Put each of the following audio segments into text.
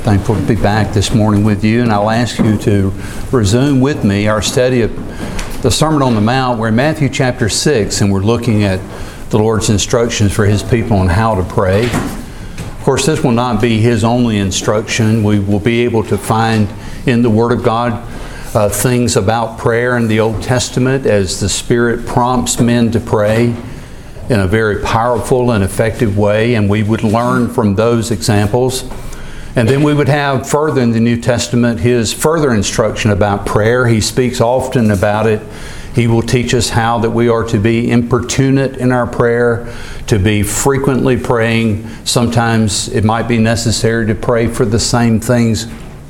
Thankful to be back this morning with you, and I'll ask you to resume with me our study of the Sermon on the Mount. We're in Matthew chapter 6, and we're looking at the Lord's instructions for His people on how to pray. Of course, this will not be His only instruction. We will be able to find in the Word of God things about prayer in the Old Testament as the Spirit prompts men to pray in a very powerful and effective way, and we would learn from those examples. And then we would have further in the New Testament His further instruction about prayer. He speaks often about it. He will teach us how that we are to be importunate in our prayer, to be frequently praying. Sometimes it might be necessary to pray for the same things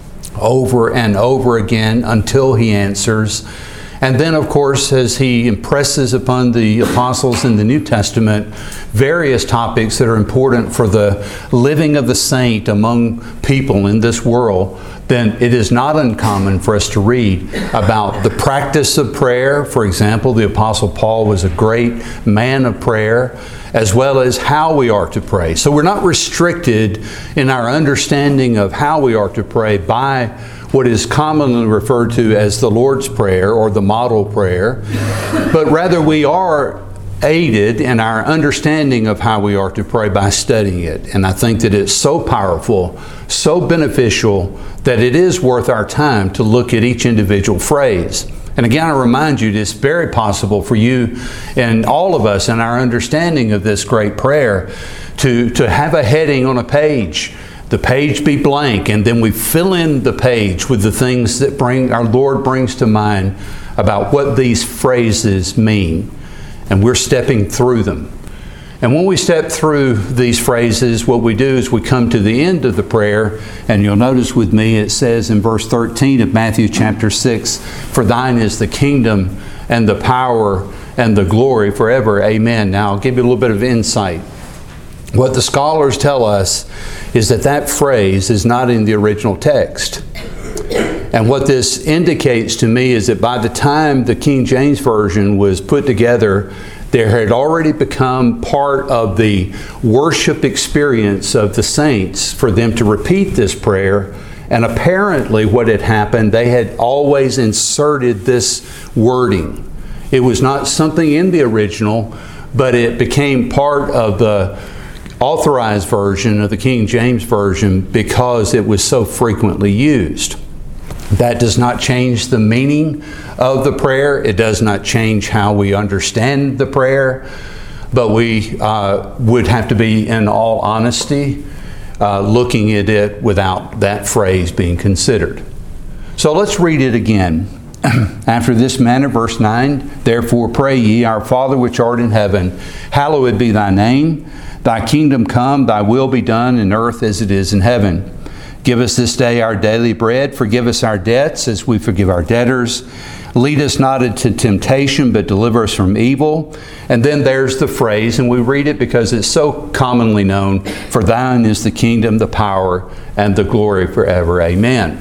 over and over again until He answers. And then, of course, as He impresses upon the apostles in the New Testament various topics that are important for the living of the saint among people in this world, then it is not uncommon for us to read about the practice of prayer. For example, the Apostle Paul was a great man of prayer, as well as how we are to pray. So we're not restricted in our understanding of how we are to pray by what is commonly referred to as the Lord's Prayer or the model prayer, but rather we are aided in our understanding of how we are to pray by studying it. And I think that it's so powerful, so beneficial, that it is worth our time to look at each individual phrase. And again, I remind you, it's very possible for you and all of us in our understanding of this great prayer to have a heading on a page. The page be blank, and then we fill in the page with the things that our Lord brings to mind about what these phrases mean. And we're stepping through them. And when we step through these phrases, what we do is we come to the end of the prayer, and you'll notice with me it says in verse 13 of Matthew chapter 6, "For thine is the kingdom and the power and the glory forever. Amen." Now I'll give you a little bit of insight. What the scholars tell us is that that phrase is not in the original text. And what this indicates to me is that by the time the King James Version was put together, there had already become part of the worship experience of the saints for them to repeat this prayer. And apparently what had happened, they had always inserted this wording. It was not something in the original, but it became part of the authorized version of the King James Version because it was so frequently used. That does not change the meaning of the prayer. It does not change how we understand the prayer. But we would have to be, in all honesty, looking at it without that phrase being considered. So let's read it again. After this manner, verse 9, "Therefore pray ye, Our Father which art in heaven, hallowed be thy name. Thy kingdom come, thy will be done in earth as it is in heaven. Give us this day our daily bread. Forgive us our debts as we forgive our debtors. Lead us not into temptation, but deliver us from evil." And then there's the phrase, and we read it because it's so commonly known, "For thine is the kingdom, the power, and the glory forever. Amen."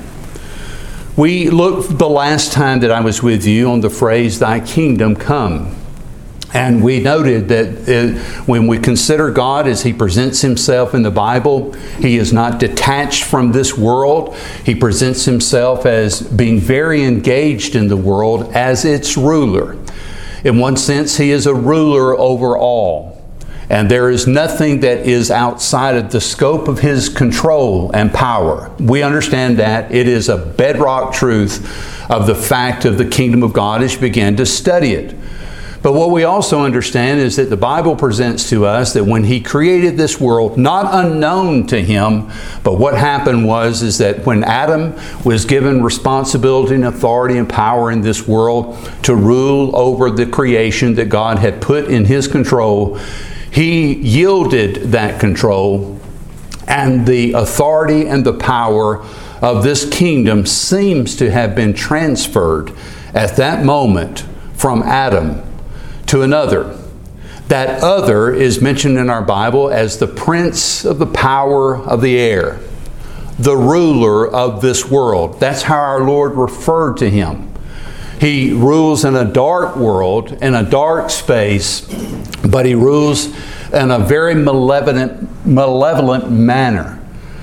We looked the last time that I was with you on the phrase, "Thy kingdom come." And we noted that when we consider God as He presents Himself in the Bible, He is not detached from this world. He presents Himself as being very engaged in the world as its ruler. In one sense, He is a ruler over all. And there is nothing that is outside of the scope of His control and power. We understand that. It is a bedrock truth of the fact of the kingdom of God as you begin to study it. But what we also understand is that the Bible presents to us that when He created this world, not unknown to Him, but what happened is that when Adam was given responsibility and authority and power in this world to rule over the creation that God had put in His control, he yielded that control, and the authority and the power of this kingdom seems to have been transferred at that moment from Adam to another. That other is mentioned in our Bible as the prince of the power of the air, the ruler of this world. That's how our Lord referred to Him. He rules in a dark world, in a dark space, but He rules in a very malevolent manner.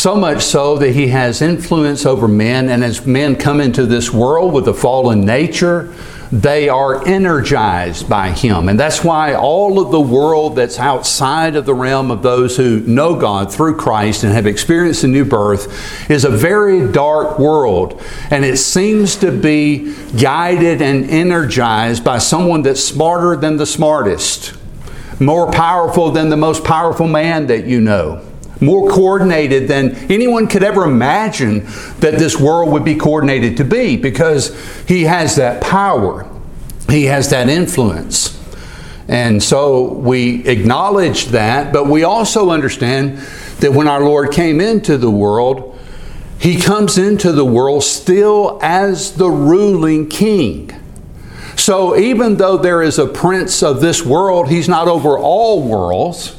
So much so that he has influence over men, and as men come into this world with a fallen nature, they are energized by him. And that's why all of the world that's outside of the realm of those who know God through Christ and have experienced a new birth is a very dark world. And it seems to be guided and energized by someone that's smarter than the smartest, more powerful than the most powerful man that you know, more coordinated than anyone could ever imagine that this world would be coordinated to be, because he has that power. He has that influence. And so we acknowledge that, but we also understand that when our Lord came into the world, he comes into the world still as the ruling king. So even though there is a prince of this world, he's not over all worlds.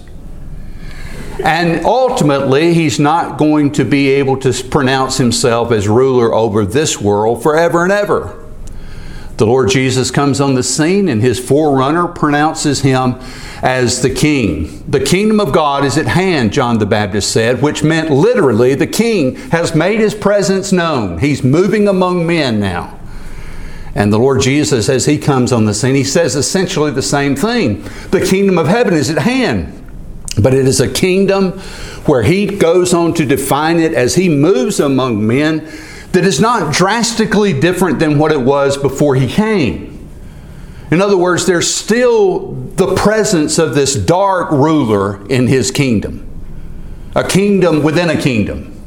And ultimately, he's not going to be able to pronounce himself as ruler over this world forever and ever. The Lord Jesus comes on the scene, and his forerunner pronounces him as the king. The kingdom of God is at hand, John the Baptist said, which meant literally the king has made his presence known. He's moving among men now. And the Lord Jesus, as he comes on the scene, he says essentially the same thing. The kingdom of heaven is at hand. But it is a kingdom where he goes on to define it as he moves among men that is not drastically different than what it was before he came. In other words, there's still the presence of this dark ruler in his kingdom. A kingdom within a kingdom.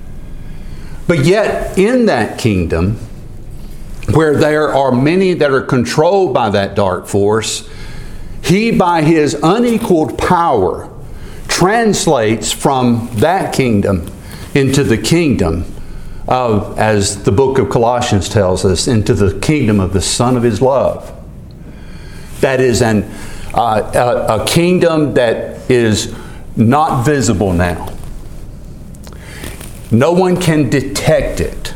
But yet in that kingdom, where there are many that are controlled by that dark force, he, by his unequaled power, translates from that kingdom into the kingdom of, as the book of Colossians tells us, into the kingdom of the Son of his love. That is a kingdom that is not visible now. No one can detect it.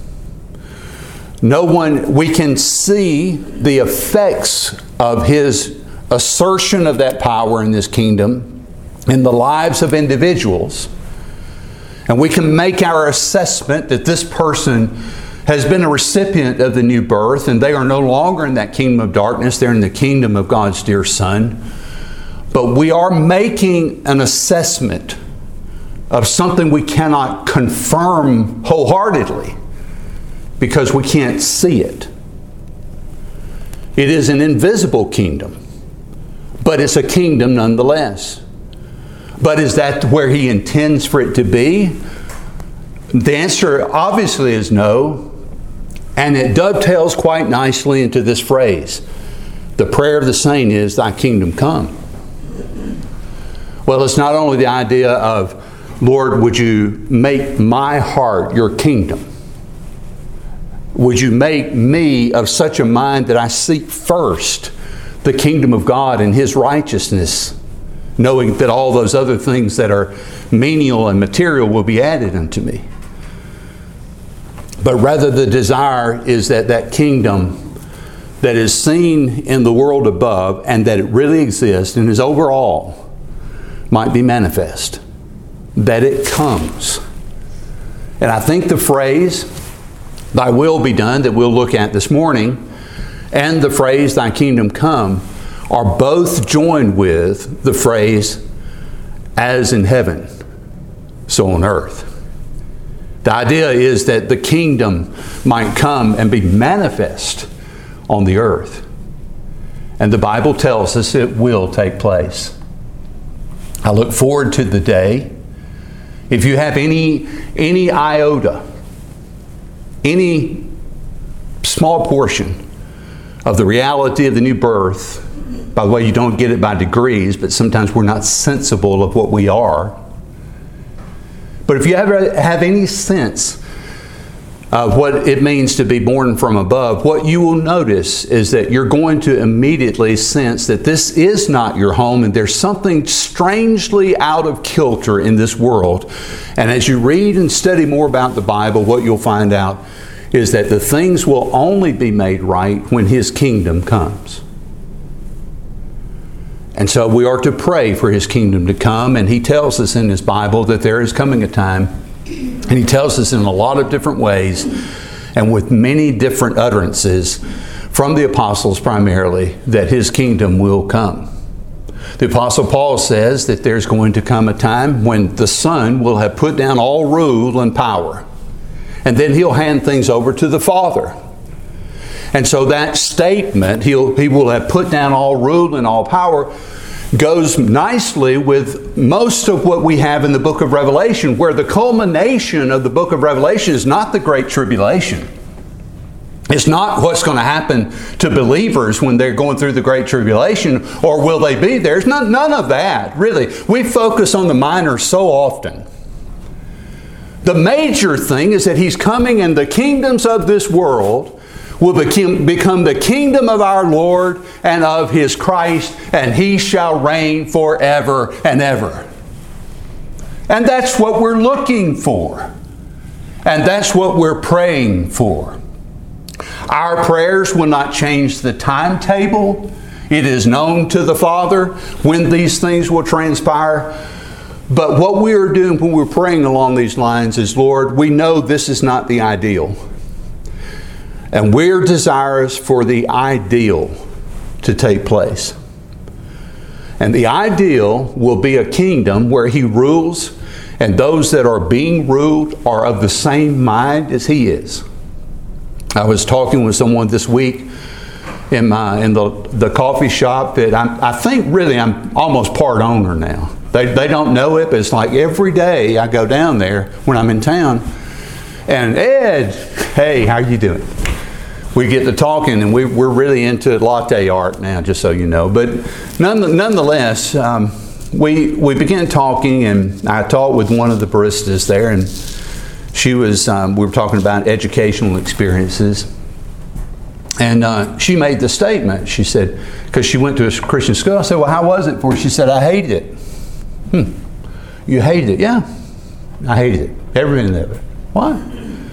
We can see the effects of his assertion of that power in this kingdom in the lives of individuals. And we can make our assessment that this person has been a recipient of the new birth, and they are no longer in that kingdom of darkness. They're in the kingdom of God's dear Son. But we are making an assessment of something we cannot confirm wholeheartedly because we can't see it. It is an invisible kingdom, but it's a kingdom nonetheless. But is that where he intends for it to be? The answer obviously is no. And it dovetails quite nicely into this phrase. The prayer of the saint is, "Thy kingdom come." Well, it's not only the idea of, "Lord, would you make my heart your kingdom? Would you make me of such a mind that I seek first the kingdom of God and his righteousness, knowing that all those other things that are menial and material will be added unto me." But rather the desire is that that kingdom that is seen in the world above and that it really exists and is overall might be manifest. That it comes. And I think the phrase, "Thy will be done," that we'll look at this morning, and the phrase, "Thy kingdom come," are both joined with the phrase, "as in heaven, so on earth." The idea is that the kingdom might come and be manifest on the earth. And the Bible tells us it will take place. I look forward to the day. If you have any iota, any small portion of the reality of the new birth, by the way, you don't get it by degrees, but sometimes we're not sensible of what we are. But if you ever have any sense of what it means to be born from above, what you will notice is that you're going to immediately sense that this is not your home and there's something strangely out of kilter in this world. And as you read and study more about the Bible, what you'll find out is that the things will only be made right when his kingdom comes. And so we are to pray for his kingdom to come, and he tells us in his Bible that there is coming a time And he tells us in a lot of different ways and with many different utterances from the apostles primarily that his kingdom will come. The Apostle Paul says that there's going to come a time when the Son will have put down all rule and power. And then he'll hand things over to the Father. And so that statement, he will have put down all rule and all power, goes nicely with most of what we have in the book of Revelation, where the culmination of the book of Revelation is not the Great Tribulation. It's not what's going to happen to believers when they're going through the Great Tribulation, or will they be there. It's none of that, really. We focus on the minor so often. The major thing is that He's coming and the kingdoms of this world will become the kingdom of our Lord and of His Christ, and He shall reign forever and ever. And that's what we're looking for. And that's what we're praying for. Our prayers will not change the timetable. It is known to the Father when these things will transpire. But what we are doing when we're praying along these lines is, Lord, we know this is not the ideal. And we're desirous for the ideal to take place. And the ideal will be a kingdom where He rules, and those that are being ruled are of the same mind as He is. I was talking with someone this week in the coffee shop that I think really I'm almost part owner now. They don't know it, but it's like every day I go down there when I'm in town. And Ed, hey, how you doing? We get to talking, and we're really into latte art now, just so you know. But nonetheless, we began talking, and I talked with one of the baristas there, and she was, we were talking about educational experiences. And she made the statement, she said, because she went to a Christian school. I said, well, how was it for you? She said, I hated it. You hated it? Yeah, I hated it. Every minute of it. Why?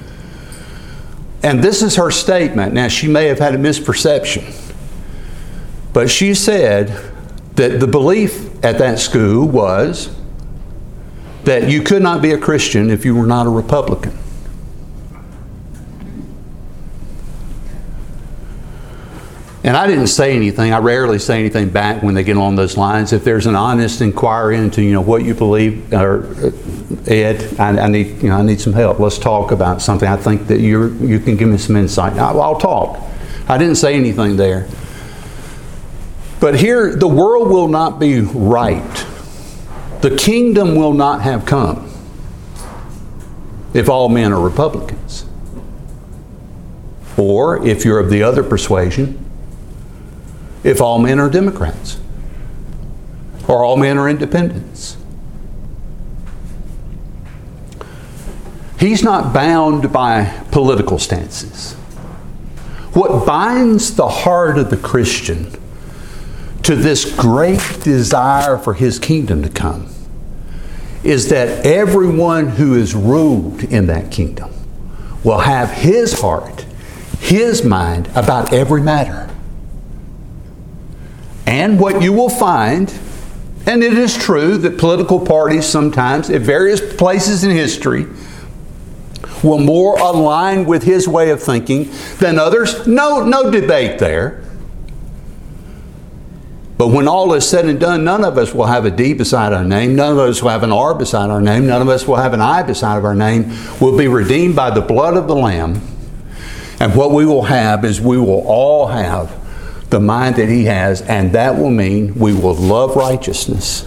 And this is her statement. Now, she may have had a misperception, but she said that the belief at that school was that you could not be a Christian if you were not a Republican. And I didn't say anything. I rarely say anything back when they get along those lines. If there's an honest inquiry into, what you believe, or Ed, I need some help. Let's talk about something. I think that you can give me some insight. I'll talk. I didn't say anything there. But here, the world will not be right. The kingdom will not have come if all men are Republicans. Or, if you're of the other persuasion, if all men are Democrats, or all men are independents. He's not bound by political stances. What binds the heart of the Christian to this great desire for His kingdom to come is that everyone who is ruled in that kingdom will have His heart, His mind about every matter. And what you will find, and it is true that political parties sometimes at various places in history will more align with His way of thinking than others. No debate there. But when all is said and done, none of us will have a D beside our name. None of us will have an R beside our name. None of us will have an I beside our name. We'll be redeemed by the blood of the Lamb. And what we will have is we will all have the mind that He has, and that will mean we will love righteousness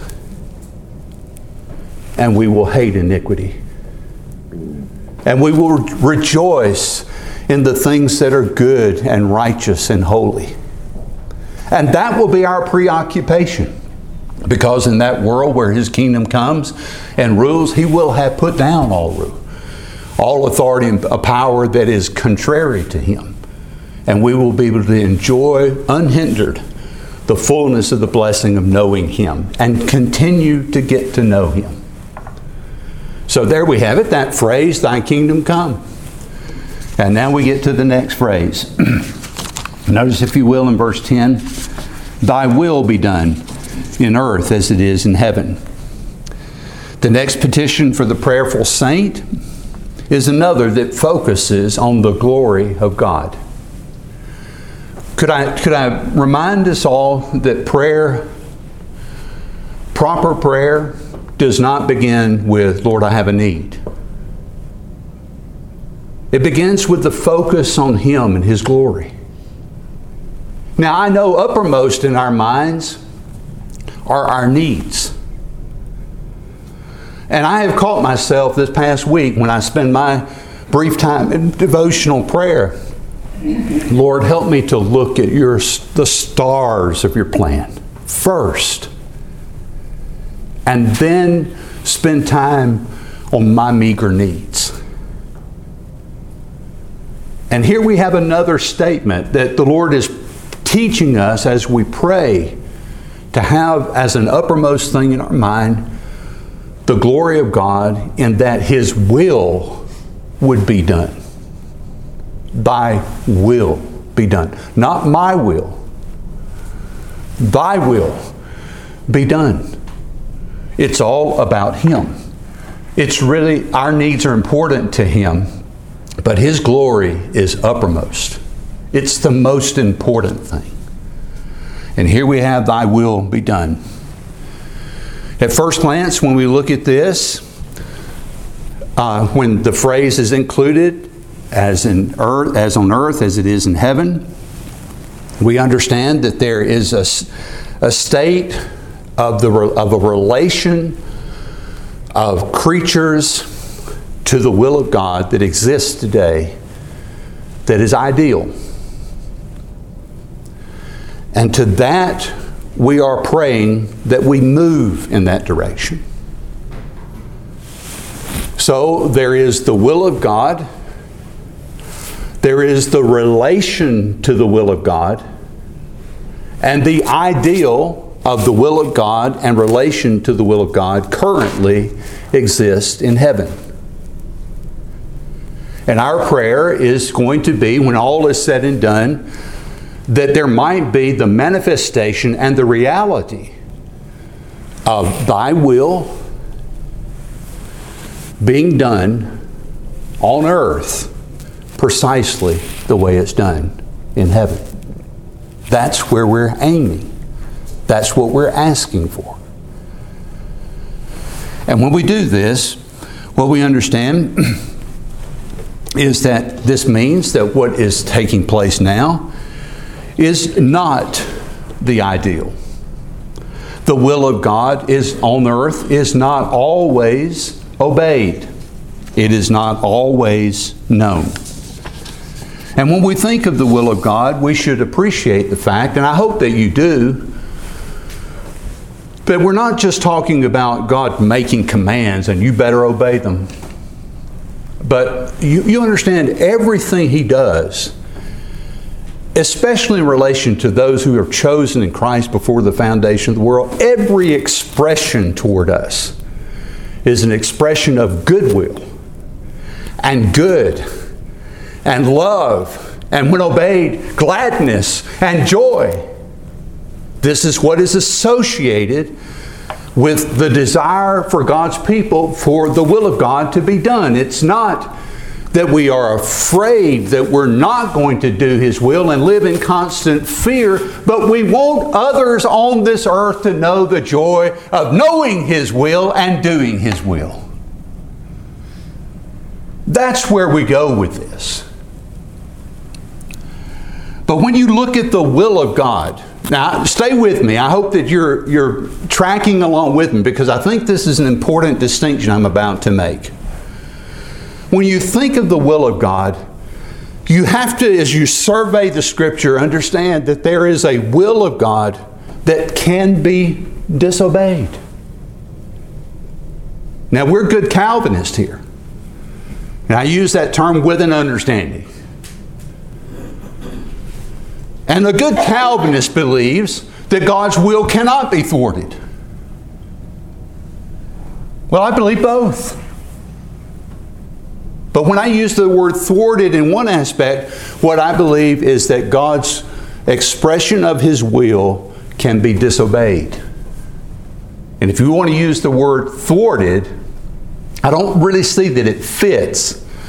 and we will hate iniquity. And we will rejoice in the things that are good and righteous and holy. And that will be our preoccupation, because in that world where His kingdom comes and rules, He will have put down all rule, all authority and power that is contrary to Him. And we will be able to enjoy unhindered the fullness of the blessing of knowing Him and continue to get to know Him. So there we have it, that phrase, thy kingdom come. And now we get to the next phrase. Notice, if you will, in verse 10, thy will be done in earth as it is in heaven. The next petition for the prayerful saint is another that focuses on the glory of God. Could I remind us all that prayer, proper prayer, does not begin with, Lord, I have a need. It begins with the focus on Him and His glory. Now, I know uppermost in our minds are our needs. And I have caught myself this past week when I spend my brief time in devotional prayer, Lord, help me to look at the stars of your plan first, and then spend time on my meager needs. And here we have another statement that the Lord is teaching us as we pray to have as an uppermost thing in our mind the glory of God, in that His will would be done. Thy will be done. Not my will. Thy will be done. It's all about Him. It's really, our needs are important to Him, but His glory is uppermost. It's the most important thing. And here we have, thy will be done. At first glance, when we look at this, when the phrase is included, as on earth as it is in heaven, we understand that there is a state of a relation of creatures to the will of God that exists today that is ideal. And to that, we are praying that we move in that direction. So there is the will of God. There is the relation to the will of God, and the ideal of the will of God and relation to the will of God currently exists in heaven. And our prayer is going to be, when all is said and done, that there might be the manifestation and the reality of thy will being done on earth precisely the way it's done in heaven. That's where we're aiming. That's what we're asking for. And when we do this, what we understand is that this means that what is taking place now is not the ideal. The will of God is on earth is not always obeyed. It is not always known. And when we think of the will of God, we should appreciate the fact, and I hope that you do, that we're not just talking about God making commands and you better obey them. But you understand everything He does, especially in relation to those who are chosen in Christ before the foundation of the world, every expression toward us is an expression of goodwill and good and love, and when obeyed, gladness and joy. This is what is associated with the desire for God's people for the will of God to be done. It's not that we are afraid that we're not going to do His will and live in constant fear, but we want others on this earth to know the joy of knowing His will and doing His will. That's where we go with this. But when you look at the will of God, now stay with me. I hope that you're tracking along with me, because I think this is an important distinction I'm about to make. When you think of the will of God, you have to, as you survey the Scripture, understand that there is a will of God that can be disobeyed. Now, we're good Calvinists here. And I use that term with an understanding. And the good Calvinist believes that God's will cannot be thwarted. Well, I believe both. But when I use the word thwarted in one aspect, what I believe is that God's expression of His will can be disobeyed. And if you want to use the word thwarted, I don't really see that it fits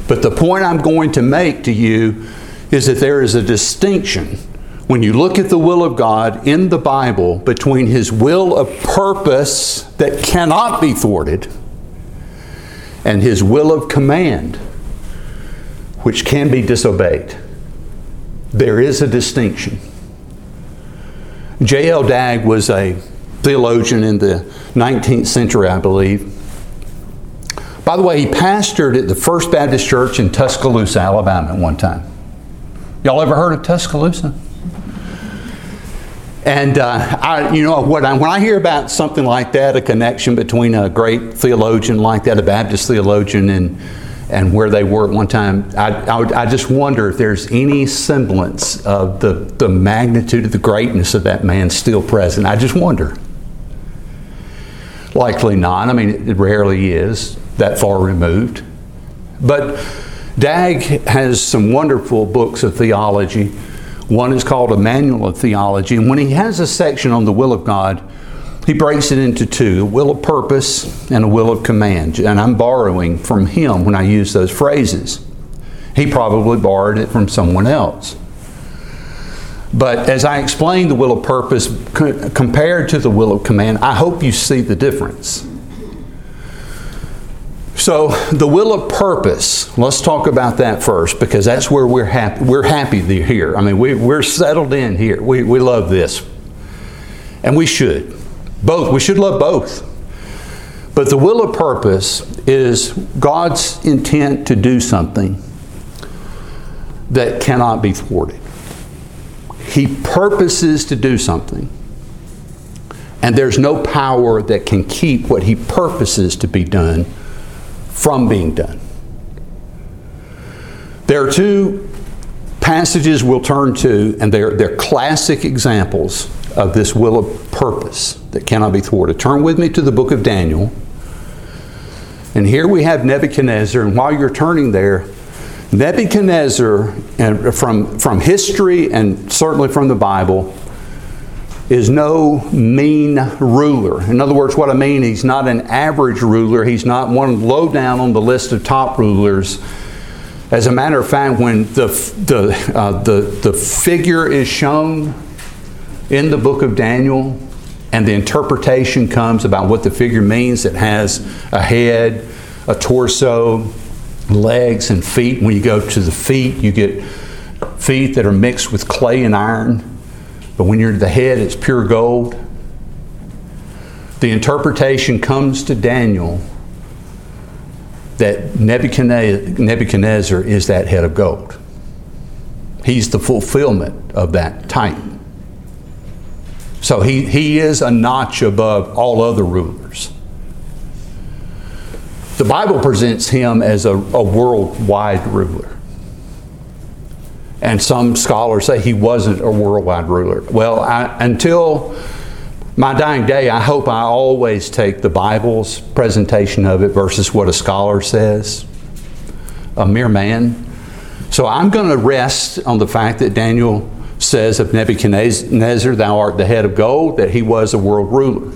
But the point I'm going to make to you is that there is a distinction when you look at the will of God in the Bible between His will of purpose that cannot be thwarted and His will of command which can be disobeyed. There is a distinction. J.L. Dagg was a theologian in the 19th century, I believe. By the way, he pastored at the First Baptist Church in Tuscaloosa, Alabama at one time. Y'all ever heard of Tuscaloosa? And when I hear about something like that, a connection between a great theologian like that, a Baptist theologian, and where they were at one time, I just wonder if there's any semblance of the magnitude of the greatness of that man still present. I just wonder. Likely not. I mean, it rarely is that far removed. But Dagg has some wonderful books of theology. One is called A Manual of Theology. And when he has a section on the will of God, he breaks it into two, a will of purpose and a will of command. And I'm borrowing from him when I use those phrases. He probably borrowed it from someone else. But as I explain the will of purpose compared to the will of command, I hope you see the difference. So the will of purpose, let's talk about that first, because that's where we're happy. We're happy here. I mean, we're settled in here. We love this. And we should. Both. We should love both. But the will of purpose is God's intent to do something that cannot be thwarted. He purposes to do something, and there's no power that can keep what He purposes to be done from being done. There are two passages we'll turn to, and they're classic examples of this will of purpose that cannot be thwarted. Turn with me to the book of Daniel. And here we have Nebuchadnezzar, and while you're turning there, Nebuchadnezzar, and from history and certainly from the Bible, is no mean ruler. In other words, what I mean, he's not an average ruler. He's not one low down on the list of top rulers. As a matter of fact, when the figure is shown in the book of Daniel, and the interpretation comes about what the figure means, it has a head, a torso, legs, and feet. When you go to the feet, you get feet that are mixed with clay and iron. But when you're to the head, it's pure gold. The interpretation comes to Daniel that Nebuchadnezzar is that head of gold. He's the fulfillment of that type. So he is a notch above all other rulers. The Bible presents him as a worldwide ruler. And some scholars say he wasn't a worldwide ruler. Well, until my dying day, I hope I always take the Bible's presentation of it versus what a scholar says, a mere man. So I'm going to rest on the fact that Daniel says of Nebuchadnezzar, thou art the head of gold, that he was a world ruler.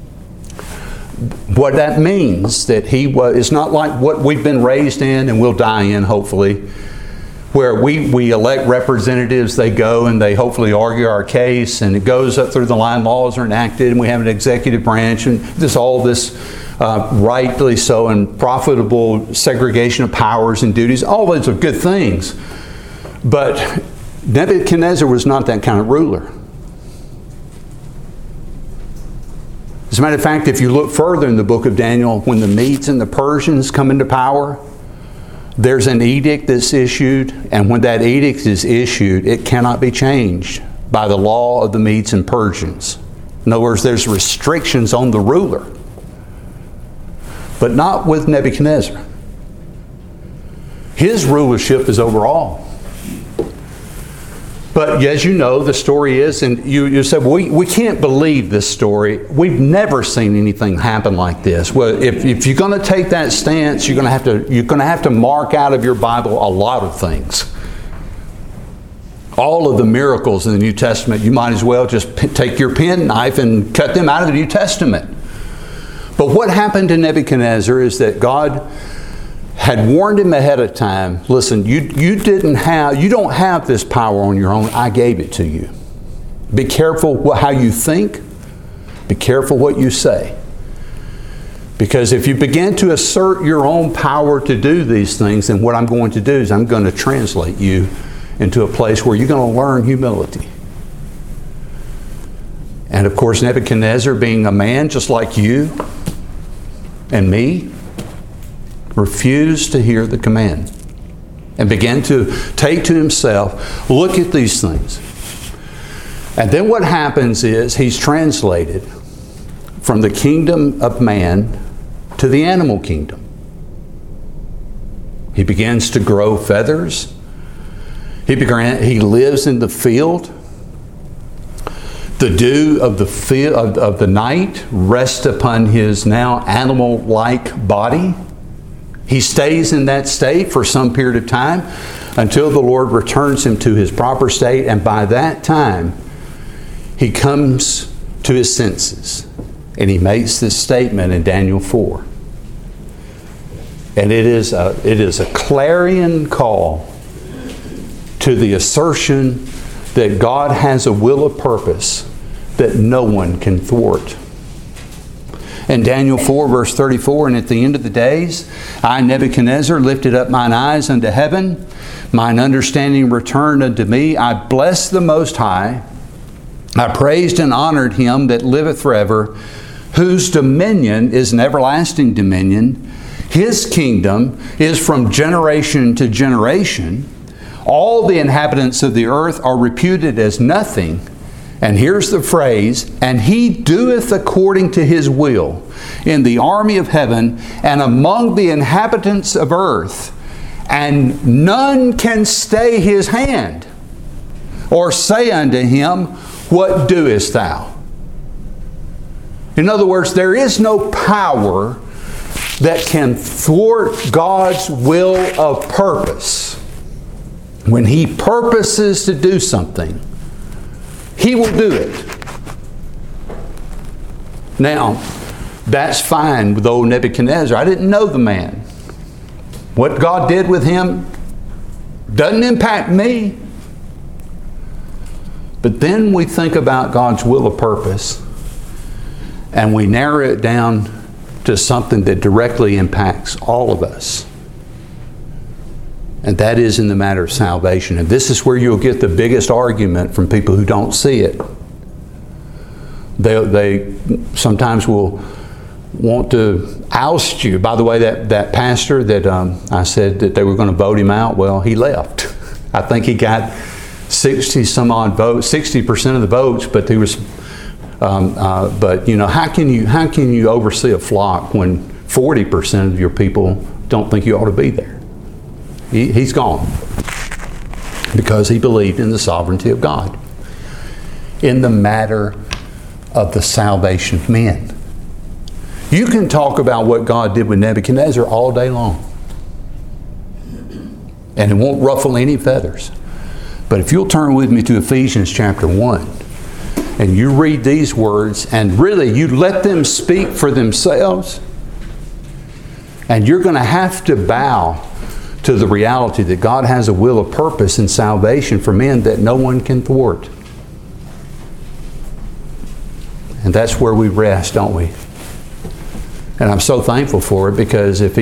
What that means, that he was, it's not like what we've been raised in and we'll die in, hopefully, where we elect representatives, they go and they hopefully argue our case, and it goes up through the line, laws are enacted, and we have an executive branch, and all this rightly so and profitable segregation of powers and duties. All those are good things. But Nebuchadnezzar was not that kind of ruler. As a matter of fact, if you look further in the book of Daniel, when the Medes and the Persians come into power, there's an edict that's issued, and when that edict is issued, it cannot be changed by the law of the Medes and Persians. In other words, there's restrictions on the ruler, but not with Nebuchadnezzar. His rulership is over all. But as you know, the story is, and you said, well, we can't believe this story. We've never seen anything happen like this. Well, if you're going to take that stance, you're going to have to mark out of your Bible a lot of things. All of the miracles in the New Testament, you might as well just take your penknife and cut them out of the New Testament. But what happened to Nebuchadnezzar is that God had warned him ahead of time, listen, you don't have this power on your own. I gave it to you. Be careful how you think. Be careful what you say. Because if you begin to assert your own power to do these things, then what I'm going to do is I'm going to translate you into a place where you're going to learn humility. And of course, Nebuchadnezzar, being a man just like you and me, refused to hear the command and began to take to himself, look at these things. And then what happens is he's translated from the kingdom of man to the animal kingdom. He begins to grow feathers. He lives in the field. The dew of the night rests upon his now animal-like body. He stays in that state for some period of time until the Lord returns him to his proper state, and by that time he comes to his senses. And he makes this statement in Daniel 4. And it is a clarion call to the assertion that God has a will of purpose that no one can thwart. In Daniel 4, verse 34, and at the end of the days, I, Nebuchadnezzar, lifted up mine eyes unto heaven. Mine understanding returned unto me. I blessed the Most High. I praised and honored Him that liveth forever, whose dominion is an everlasting dominion. His kingdom is from generation to generation. All the inhabitants of the earth are reputed as nothing. And here's the phrase, and He doeth according to His will in the army of heaven and among the inhabitants of earth, and none can stay His hand or say unto Him, what doest thou? In other words, there is no power that can thwart God's will of purpose. When He purposes to do something, He will do it. Now, that's fine with old Nebuchadnezzar. I didn't know the man. What God did with him doesn't impact me. But then we think about God's will of purpose, and we narrow it down to something that directly impacts all of us. And that is in the matter of salvation. And this is where you'll get the biggest argument from people who don't see it. They sometimes will want to oust you. By the way, that pastor that I said that they were going to vote him out, well, he left. I think he got 60 some odd votes, 60% of the votes, but there was. But you know, how can you oversee a flock when 40% of your people don't think you ought to be there? He's gone because he believed in the sovereignty of God in the matter of the salvation of men. You can talk about what God did with Nebuchadnezzar all day long, and it won't ruffle any feathers. But if you'll turn with me to Ephesians chapter 1, and you read these words, and really you let them speak for themselves, and you're going to have to bow to the reality that God has a will of purpose and salvation for men that no one can thwart. And that's where we rest, don't we? And I'm so thankful for it, because if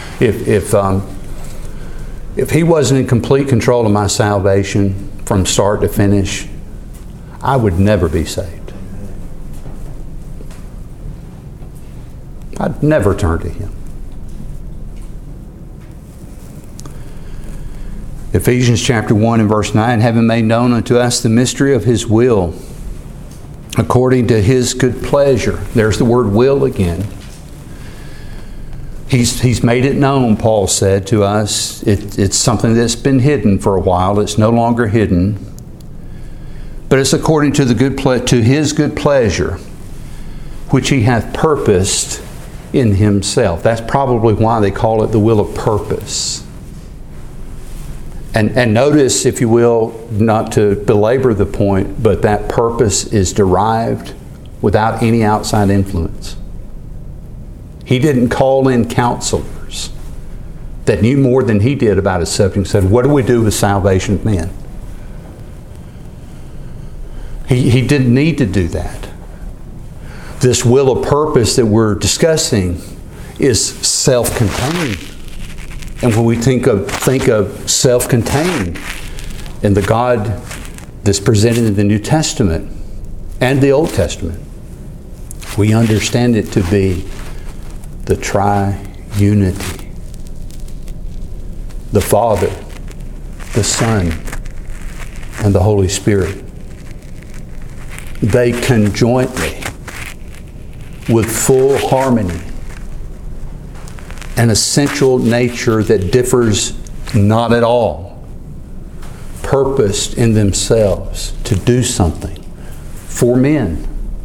He wasn't in complete control of my salvation from start to finish, I would never be saved. I'd never turn to Him. Ephesians chapter 1 and verse 9, having made known unto us the mystery of His will, according to His good pleasure. There's the word will again. He's made it known, Paul said to us. It's something that's been hidden for a while. It's no longer hidden. But it's according to to His good pleasure, which He hath purposed in Himself. That's probably why they call it the will of purpose. And notice, if you will, not to belabor the point, but that purpose is derived without any outside influence. He didn't call in counselors that knew more than he did about his subject, said, what do we do with salvation of men? He didn't need to do that. This will of purpose that we're discussing is self-contained. And when we think of self-contained in the God that's presented in the New Testament and the Old Testament, we understand it to be the triunity. The Father, the Son, and the Holy Spirit. They conjointly, with full harmony, an essential nature that differs not at all, purposed in themselves to do something for men.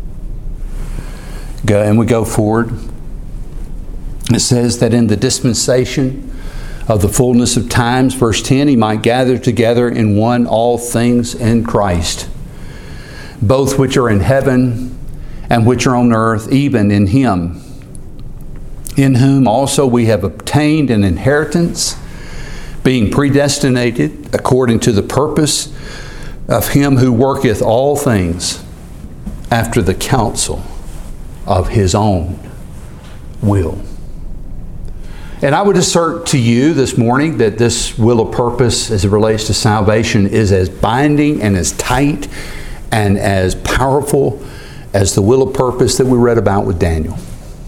And we go forward. It says that in the dispensation of the fullness of times, verse 10, He might gather together in one all things in Christ, both which are in heaven and which are on earth, even in Him, in whom also we have obtained an inheritance, being predestinated according to the purpose of Him who worketh all things after the counsel of His own will. And I would assert to you this morning that this will of purpose as it relates to salvation is as binding and as tight and as powerful as the will of purpose that we read about with Daniel.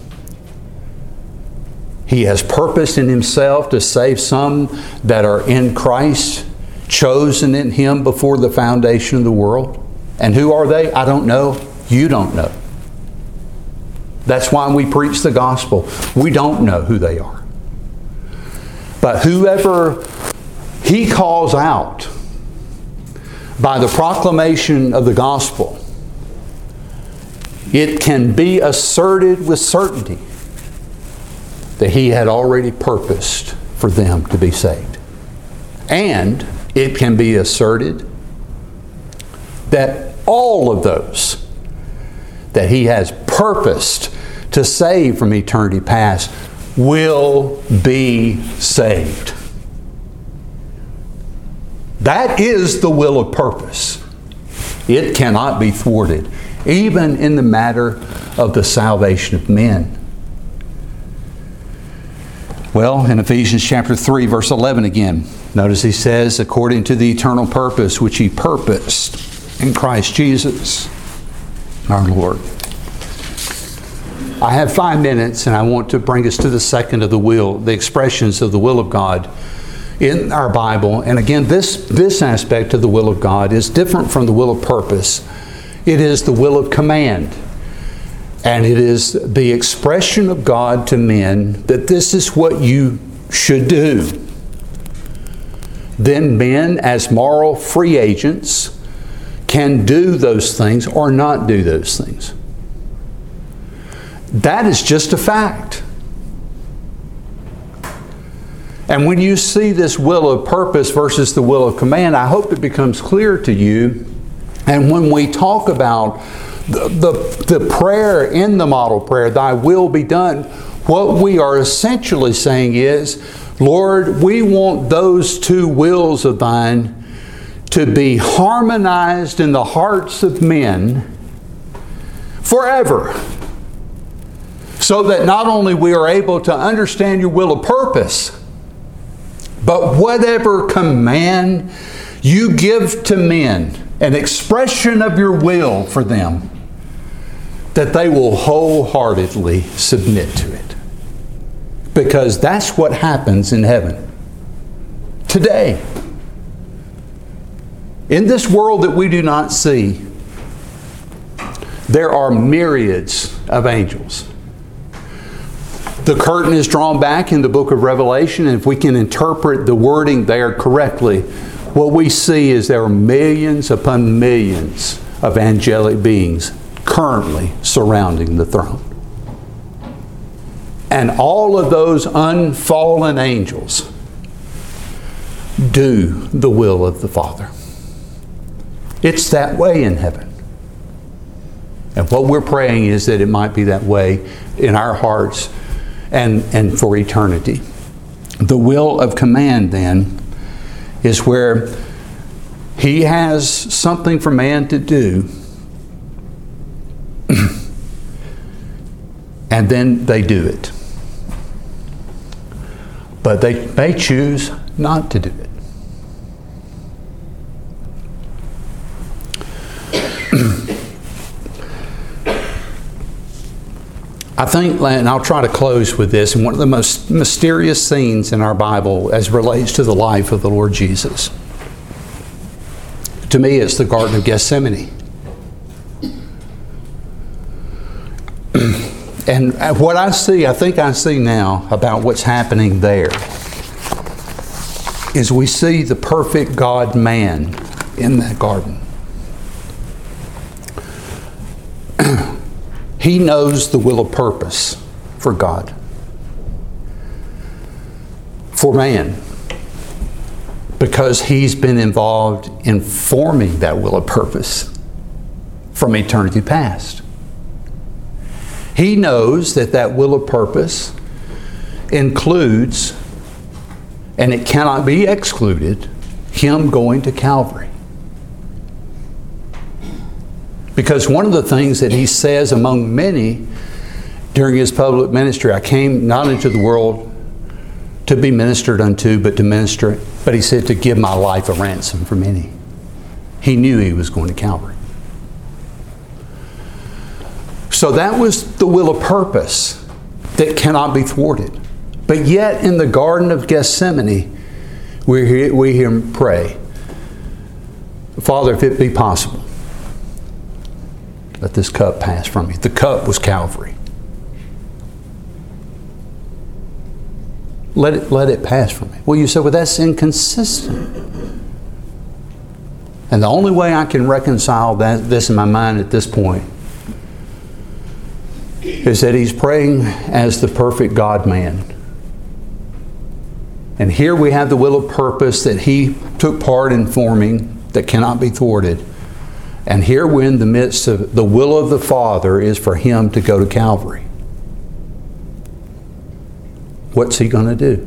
He has purposed in Himself to save some that are in Christ, chosen in Him before the foundation of the world. And who are they? I don't know. You don't know. That's why we preach the gospel. We don't know who they are. But whoever He calls out by the proclamation of the gospel, it can be asserted with certainty that He had already purposed for them to be saved. And it can be asserted that all of those that He has purposed to save from eternity past will be saved. That is the will of purpose. It cannot be thwarted, even in the matter of the salvation of men. Well, in Ephesians chapter 3, verse 11 again, notice he says, according to the eternal purpose which He purposed in Christ Jesus, our Lord. I have 5 minutes and I want to bring us to the second of the will, the expressions of the will of God in our Bible. And again, this aspect of the will of God is different from the will of purpose. It is the will of command. And it is the expression of God to men that this is what you should do. Then men, as moral free agents, can do those things or not do those things. That is just a fact. And when you see this will of purpose versus the will of command, I hope it becomes clear to you. And when we talk about the prayer in the model prayer, Thy will be done, what we are essentially saying is, Lord, we want those two wills of Thine to be harmonized in the hearts of men forever. So that not only we are able to understand Your will of purpose, but whatever command You give to men, an expression of Your will for them, that they will wholeheartedly submit to it. Because that's what happens in heaven today. In this world that we do not see, there are myriads of angels. The curtain is drawn back in the book of Revelation, and if we can interpret the wording there correctly, what we see is there are millions upon millions of angelic beings currently surrounding the throne. And all of those unfallen angels do the will of the Father. It's that way in heaven. And what we're praying is that it might be that way in our hearts and for eternity. The will of command, then, is where He has something for man to do, and then they do it. But they may choose not to do it. I think, and I'll try to close with this, and one of the most mysterious scenes in our Bible as it relates to the life of the Lord Jesus. To me, it's the Garden of Gethsemane. And what I think I see now about what's happening there is we see the perfect God-man in that garden. He knows the will of purpose for God, for man, because He's been involved in forming that will of purpose from eternity past. He knows that that will of purpose includes, and it cannot be excluded, Him going to Calvary. Because one of the things that He says among many during His public ministry, I came not into the world to be ministered unto, but to minister, but He said to give my life a ransom for many. He knew He was going to Calvary. So that was the will of purpose that cannot be thwarted. But yet in the Garden of Gethsemane, we hear Him pray, Father, if it be possible, let this cup pass from me. The cup was Calvary. Let it pass from me. Well, you say, well, that's inconsistent. And the only way I can reconcile this in my mind at this point is that He's praying as the perfect God-man. And here we have the will of purpose that He took part in forming that cannot be thwarted. And here we're in the midst of the will of the Father is for Him to go to Calvary. What's He going to do?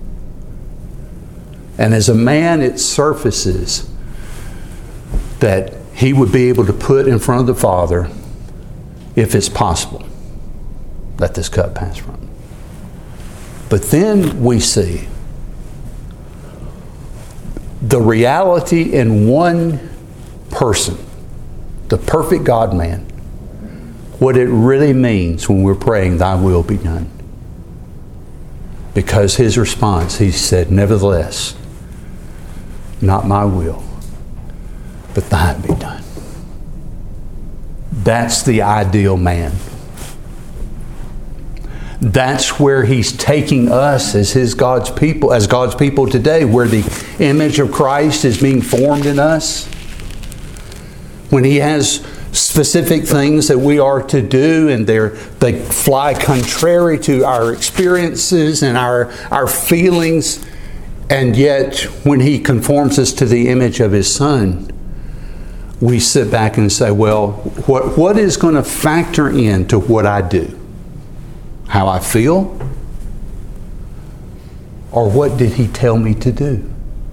And as a man, it surfaces that He would be able to put in front of the Father, if it's possible, let this cup pass from me. But then we see the reality in one person, the perfect God-man, what it really means when we're praying, Thy will be done. Because His response, He said, nevertheless, not my will, but Thine be done. That's the ideal man. That's where He's taking us as God's people today, where the image of Christ is being formed in us. When He has specific things that we are to do and they fly contrary to our experiences and our feelings, and yet when He conforms us to the image of His Son, we sit back and say, well, what is going to factor into what I do? How I feel? Or what did He tell me to do?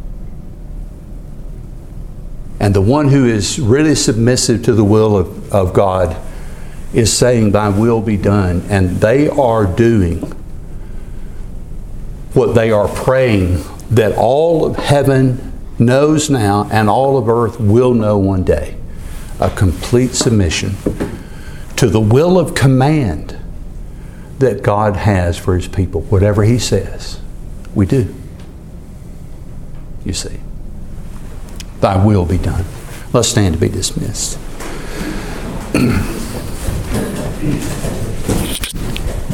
And the one who is really submissive to the will of God is saying, Thy will be done. And they are doing what they are praying that all of heaven knows now and all of earth will know one day. A complete submission to the will of command that God has for His people. Whatever He says, we do. You see. Thy will be done. Let's stand to be dismissed.